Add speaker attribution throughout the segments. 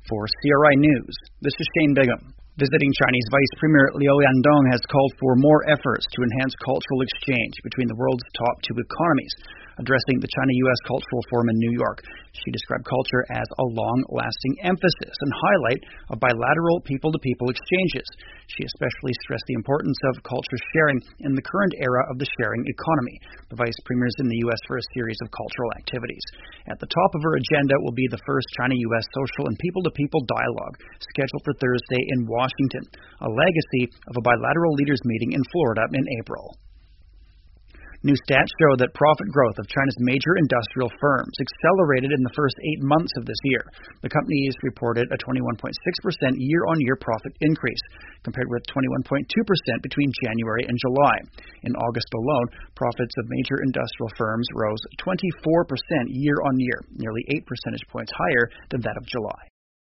Speaker 1: For CRI News, this is Shane Bigham. Visiting Chinese Vice Premier Liu Yandong has called for more efforts to enhance cultural exchange between the world's top two economies. Addressing the China-U.S. Cultural Forum in New York, she described culture as a long-lasting emphasis and highlight of bilateral people-to-people exchanges. She especially stressed the importance of culture sharing in the current era of the sharing economy. The Vice Premier is in the U.S. for a series of cultural activities. At the top of her agenda will be the first China-U.S. social and people-to-people dialogue, scheduled for Thursday in Washington, a legacy of a bilateral leaders meeting in Florida in April. New stats show that profit growth of China's major industrial firms accelerated in the first 8 months of this year. The companies reported a 21.6% year-on-year profit increase, compared with 21.2% between January and July. In August alone, profits of major industrial firms rose 24% year-on-year, nearly 8 percentage points higher than that of July.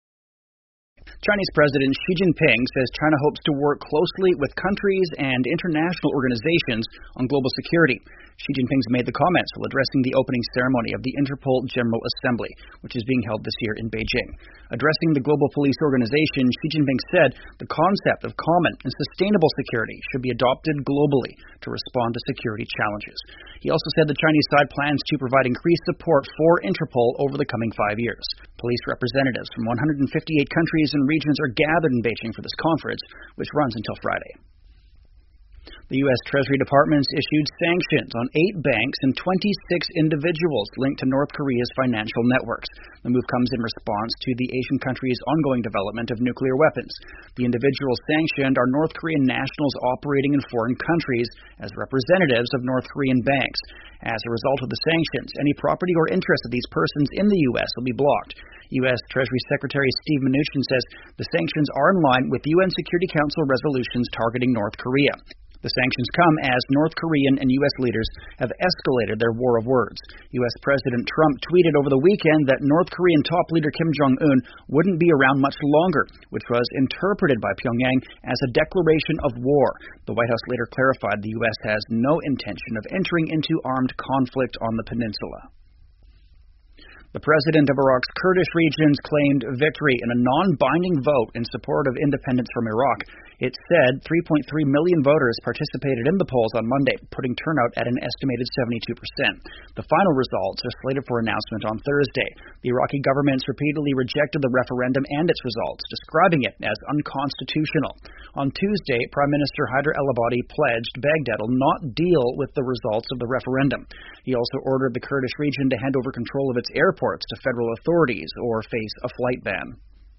Speaker 1: Chinese President Xi Jinping says China hopes to work closely with countries and international organizations on global security. Xi Jinping's made the comments while addressing the opening ceremony of the Interpol General Assembly, which is being held this year in Beijing. Addressing the Global Police Organization, Xi Jinping said the concept of common and sustainable security should be adopted globally to respond to security challenges. He also said the Chinese side plans to provide increased support for Interpol over the coming 5 years. Police representatives from 158 countries and regions are gathered in Beijing for this conference, which runs until Friday. The U.S. Treasury Department issued sanctions on 8 banks and 26 individuals linked to North Korea's financial networks. The move comes in response to the Asian country's ongoing development of nuclear weapons. The individuals sanctioned are North Korean nationals operating in foreign countries as representatives of North Korean banks. As a result of the sanctions, any property or interest of these persons in the U.S. will be blocked. U.S. Treasury Secretary Steve Mnuchin says the sanctions are in line with UN Security Council resolutions targeting North Korea. The sanctions come as North Korean and U.S. leaders have escalated their war of words. U.S. President Trump tweeted over the weekend that North Korean top leader Kim Jong-un wouldn't be around much longer, which was interpreted by Pyongyang as a declaration of war. The White House later clarified the U.S. has no intention of entering into armed conflict on the peninsula. The president of Iraq's Kurdish regions claimed victory in a non-binding vote in support of independence from Iraq. It said 3.3 million voters participated in the polls on Monday, putting turnout at an estimated 72%. The final results are slated for announcement on Thursday. The Iraqi government's repeatedly rejected the referendum and its results, describing it as unconstitutional. On Tuesday, Prime Minister Haider al-Abadi pledged Baghdad will not deal with the results of the referendum. He also ordered the Kurdish region to hand over control of its airports to federal authorities or face a flight ban.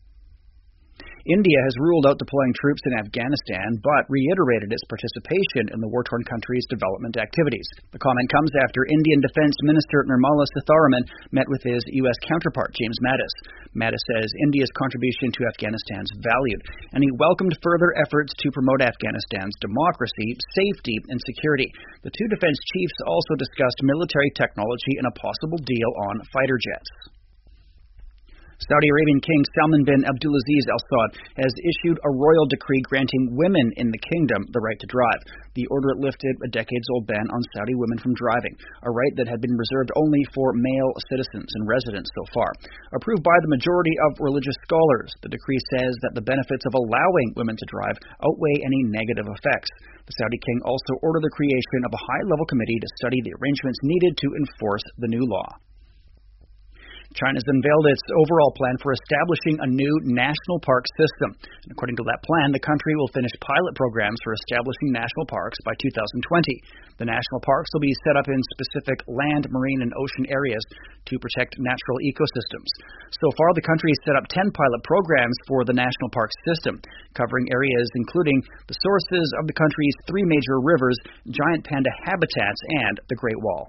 Speaker 1: India has ruled out deploying troops in Afghanistan, but reiterated its participation in the war-torn country's development activities. The comment comes after Indian Defense Minister Nirmala Sitharaman met with his U.S. counterpart, James Mattis. Mattis says India's contribution to Afghanistan is valued, and he welcomed further efforts to promote Afghanistan's democracy, safety, and security. The two defense chiefs also discussed military technology and a possible deal on fighter jets. Saudi Arabian King Salman bin Abdulaziz Al Saud has issued a royal decree granting women in the kingdom the right to drive. The order lifted a decades-old ban on Saudi women from driving, a right that had been reserved only for male citizens and residents so far. Approved by the majority of religious scholars, the decree says that the benefits of allowing women to drive outweigh any negative effects. The Saudi king also ordered the creation of a high-level committee to study the arrangements needed to enforce the new law. China's unveiled its overall plan for establishing a new national park system. And according to that plan, the country will finish pilot programs for establishing national parks by 2020. The national parks will be set up in specific land, marine, and ocean areas to protect natural ecosystems. So far, the country has set up 10 pilot programs for the national park system, covering areas including the sources of the country's 3 major rivers, giant panda habitats, and the Great Wall.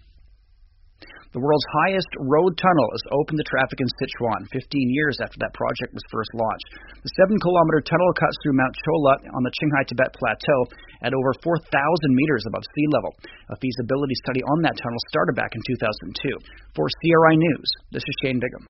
Speaker 1: The world's highest road tunnel is open to traffic in Sichuan, 15 years after that project was first launched. The 7-kilometer tunnel cuts through Mount Chola on the Qinghai-Tibet Plateau at over 4,000 meters above sea level. A feasibility study on that tunnel started back in 2002. For CRI News, this is Shane Bigham.